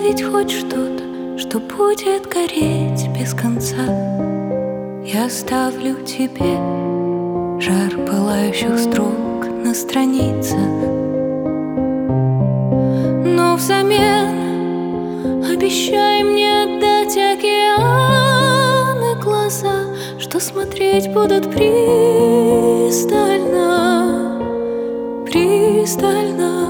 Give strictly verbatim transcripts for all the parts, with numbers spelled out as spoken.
увидеть хоть что-то, что будет гореть без конца. Я оставлю тебе жар пылающих строк на страницах, но взамен обещай мне отдать океаны глаза, что смотреть будут пристально, пристально.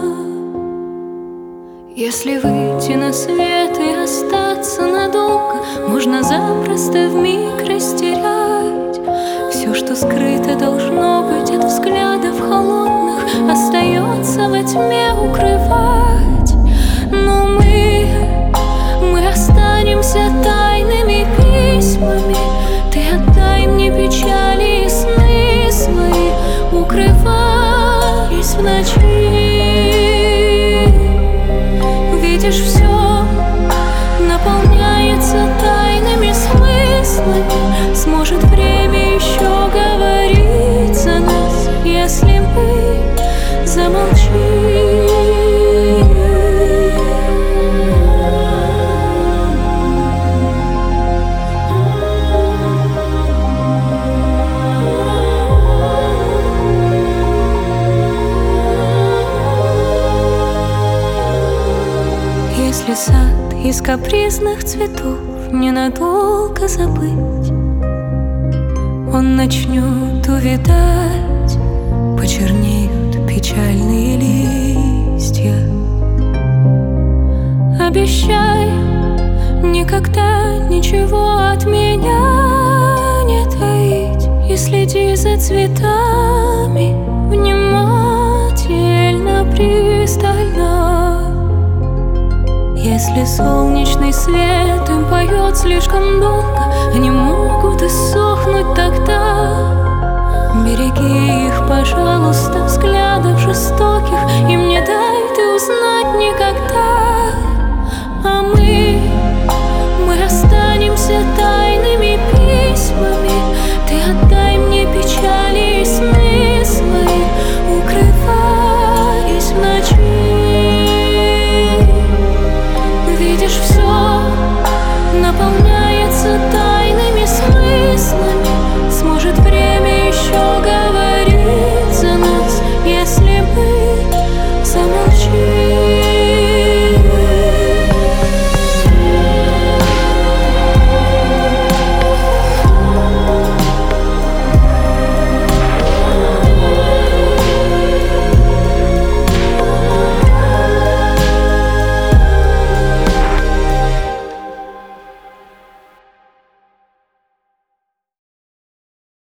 Если выйти на свет и остаться надолго, можно запросто вмиг растерять все, что скрыто должно быть от взглядов холодных, остается во тьме укрывать. Но мы, мы останемся тайными письмами. Ты отдай мне печали и сны свои, укрываясь в ночи. Видишь, все наполняется тайными смыслами. Сможет время еще говорить за нас, если мы замолчим. Если сад из капризных цветов ненадолго забыть, он начнет увядать, почернеют печальные листья. Обещай никогда ничего от меня не таить, и следи за цветами внимательно, пристально. Если солнечный свет им поет слишком долго, они могут иссохнуть тогда. Береги их, пожалуйста, взглядов жестоких, им не дай ты узнать.